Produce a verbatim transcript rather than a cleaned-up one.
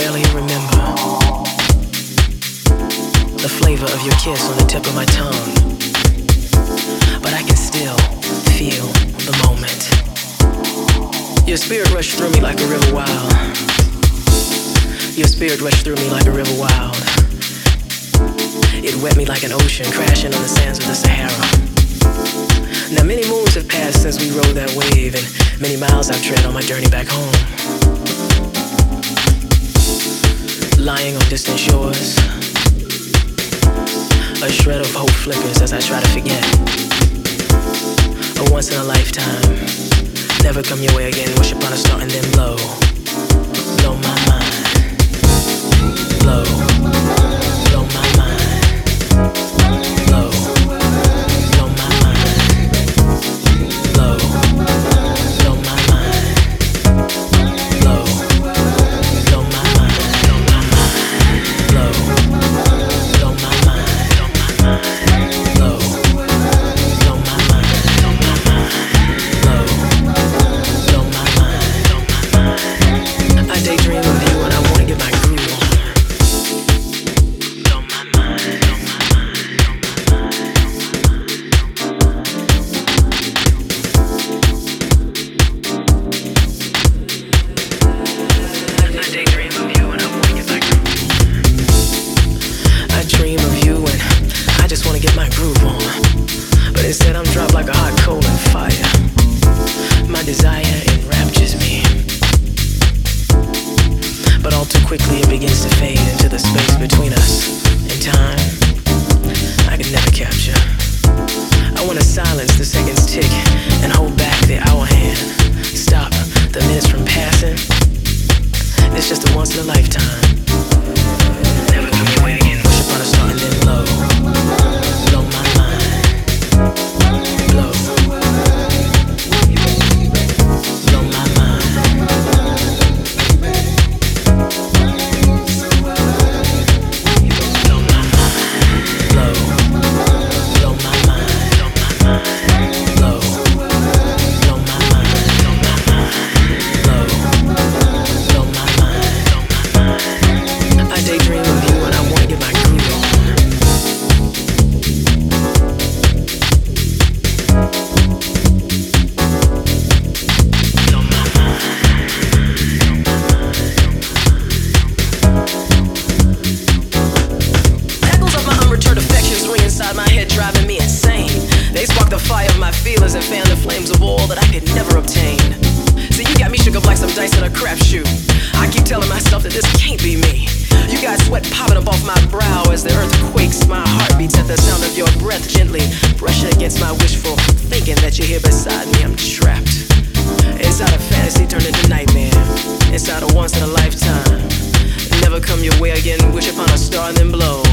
barely remember the flavor of your kiss on the tip of my tongue, but I can still feel the moment. Your spirit rushed through me like a river wild. Your spirit rushed through me like a river wild. It wet me like an ocean crashing on the sands of the Sahara. Now many moons have passed since we rode that wave, and many miles I've tread on my journey back home. Lying on distant shores, a shred of hope flickers as I try to forget. A once in a lifetime, never come your way again, wish upon a star and then blow. Blow my mind. Blow. Blow my mind. Blow. Blow my mind. Blow. Blow my mind. Blow. Blow my mind. Blow. Blow my mind. Blow. Blow my mind. Blow. Blow my mind. I daydream of you and I wanna get my groove on. Blow my mind. I daydream of you and I wanna get my groove on. I dream of you and I just wanna get my groove on. But instead I'm dropped like a hot coal in fire. My desire enraptures me, but all too quickly it begins to fade into the space between us. In time, I can never capture. I wanna silence the seconds tick and hold back the hour hand. Stop the minutes from passing. It's just a once in a lifetime. Never come your way again. Wish upon a star and then blow. Blow my mind. Blow. Blow my mind. Blow my mind. Blow. Blow my mind. Blow. Blow my mind. Blow. Blow my mind. I daydream of you and I wanna get my groove on. Blow my mind. Echoes of my unreturned affections ring inside my head, driving me insane. They spark the fire of my feelings and fan the flames of all that I could never obtain. See, you got me shook up like some dice in a crapshoot. I keep telling myself that this can't be me. You got sweat popping up off my brow as the earth quakes. My heart beats at the sound of your breath gently brushing against my wishful thinking that you're here beside me. I'm trapped inside a fantasy turned into nightmare, inside a once in a lifetime. Never come your way again, wish upon a star and then blow.